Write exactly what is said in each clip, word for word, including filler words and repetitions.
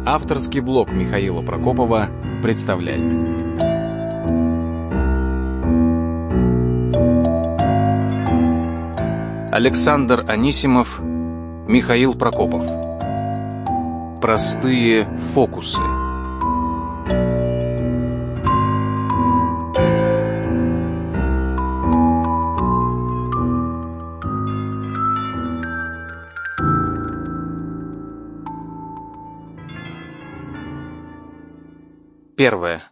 Авторский блог Михаила Прокопова представляет. Александр Анисимов, Михаил Прокопов. Простые фокусы. Первое.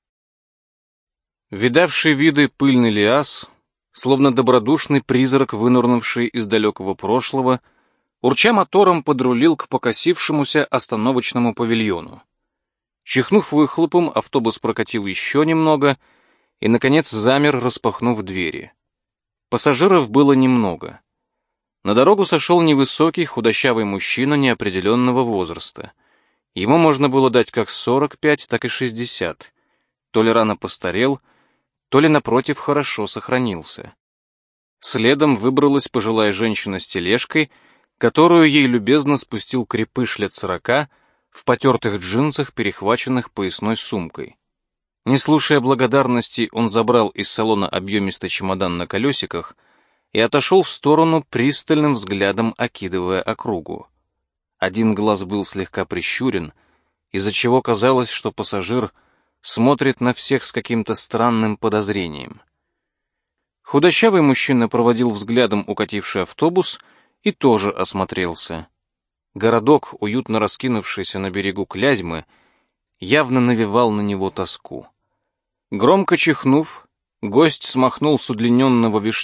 Видавший виды пыльный лиас, словно добродушный призрак, вынырнувший из далекого прошлого, урча мотором подрулил к покосившемуся остановочному павильону. Чихнув выхлопом, автобус прокатил еще немного и, наконец, замер, распахнув двери. Пассажиров было немного. На дорогу сошел невысокий, худощавый мужчина неопределенного возраста. Ему можно было дать как сорок пять, так и шестьдесят. То ли рано постарел, то ли, напротив, хорошо сохранился. Следом выбралась пожилая женщина с тележкой, которую ей любезно спустил крепыш лет сорока в потертых джинсах, перехваченных поясной сумкой. Не слушая благодарности, он забрал из салона объемистый чемодан на колесиках и отошел в сторону, пристальным взглядом окидывая округу. Один глаз был слегка прищурен, из-за чего казалось, что пассажир смотрит на всех с каким-то странным подозрением. Худощавый мужчина проводил взглядом укативший автобус и тоже осмотрелся. Городок, уютно раскинувшийся на берегу Клязьмы, явно навевал на него тоску. Громко чихнув, гость смахнул с удлиненного вишневого